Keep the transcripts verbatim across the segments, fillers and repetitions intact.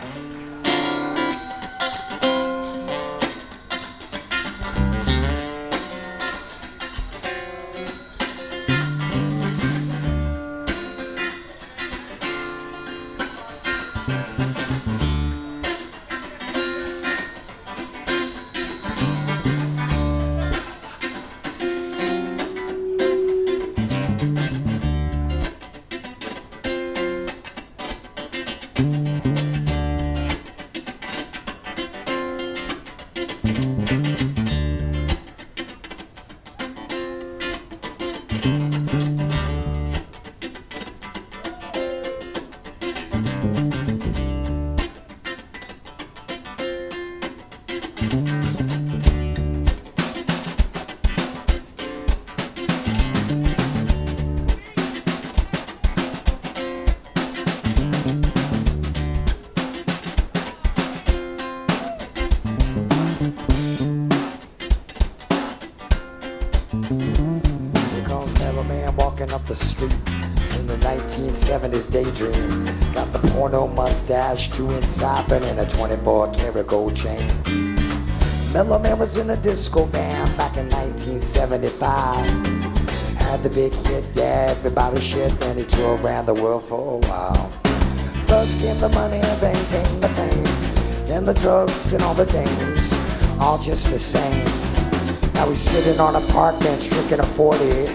Up the street in the nineteen seventies daydream. Got the porno mustache, chewing sapin, and a twenty-four karat gold chain. Mellow Man was in a disco band back in nineteen seventy-five. Had the big hit, yeah, everybody shit, then he toured around the world for a while. First came the money and then came the fame, then the drugs and all the dames, all just the same. Now he's sitting on a park bench drinking a forty.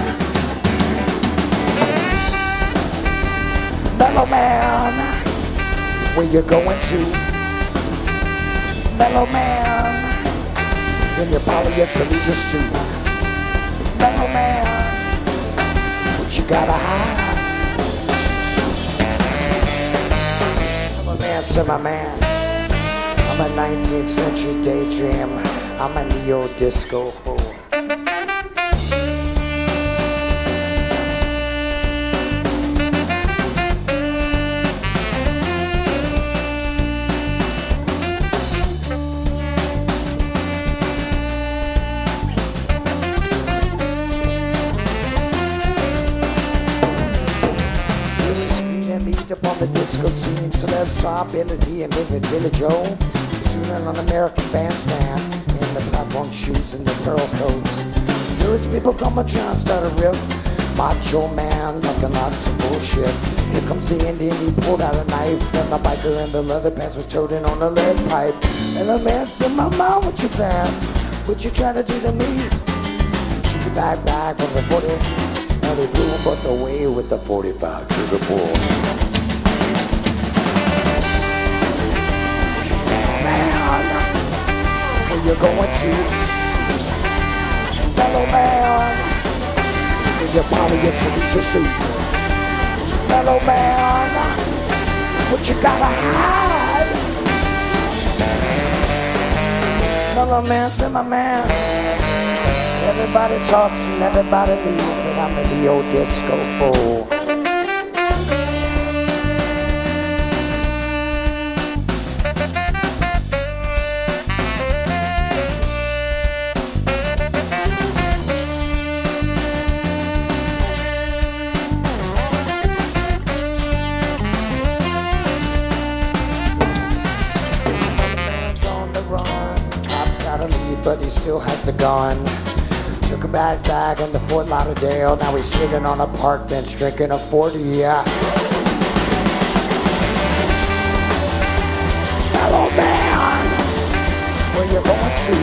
Mellow Man, where you going to? Mellow Man, in your polyester leisure suit. Mellow Man, what you gotta hide? Mellow Man, said my man, I'm a nineteenth century daydream. I'm a neo-disco fool. Up on the disco scene, celebs saw Billy D and David Billy Joe shooting on American Bandstand in the platform shoes and the pearl coats. Village people come and try and start a riff. Macho Man looking like some bullshit. Here comes the Indian, he pulled out a knife, and the biker in the leather pants was toting on a lead pipe. And the man said, "My mom, what you bad? What you trying to do to me?" Took the bag back from the forty. Now they blew him but away with the forty-five trigger pull. Where you going to? Mellow Man, in your polyester leisure suit. Mellow Man, what you gotta hide? Mellow Man, said my man, everybody talks and everybody leaves, but I'm the neo-disco fool. But he still has the gun. Took a bag bag into Fort Lauderdale. Now he's sitting on a park bench drinking a forty. Yeah. Mellow Man, where you going to?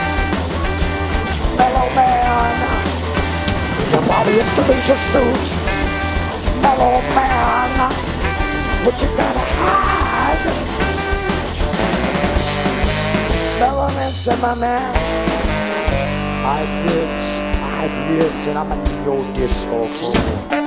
Mellow Man, your body is to leisure suit. Mellow Man, what you gotta hide? Mellow Man said, my man, I have ribs, I have ribs, and I'm a neo-disco fool.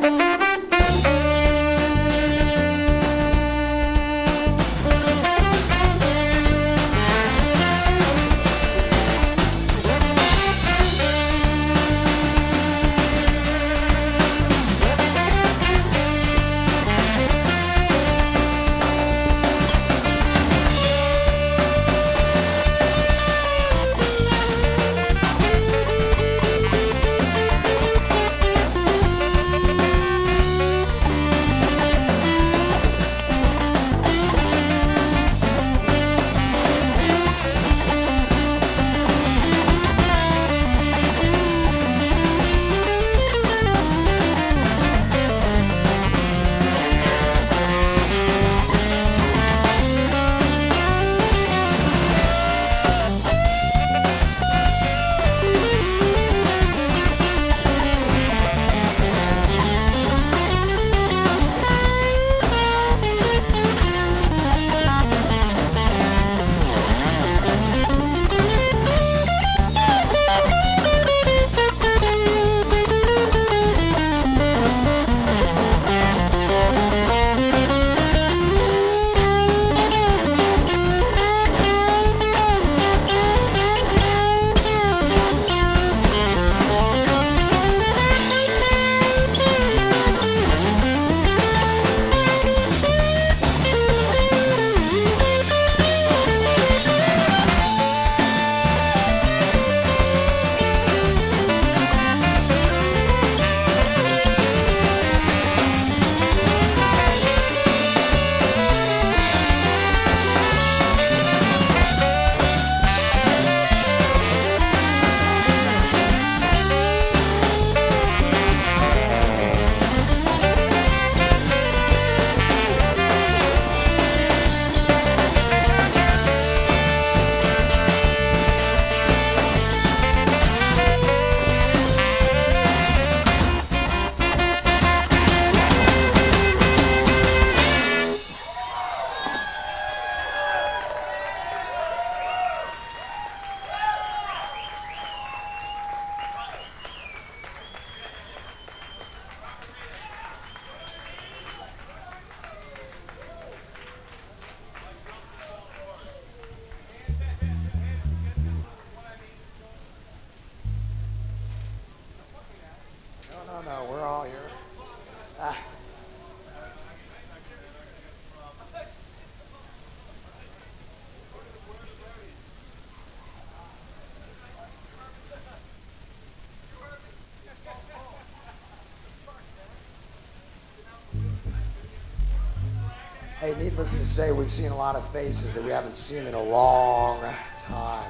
needless to say, we've seen a lot of faces that we haven't seen in a long time.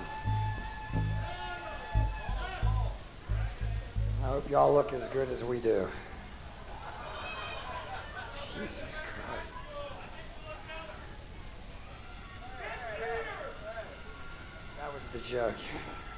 I hope y'all look as good as we do. Jesus Christ. That was the joke.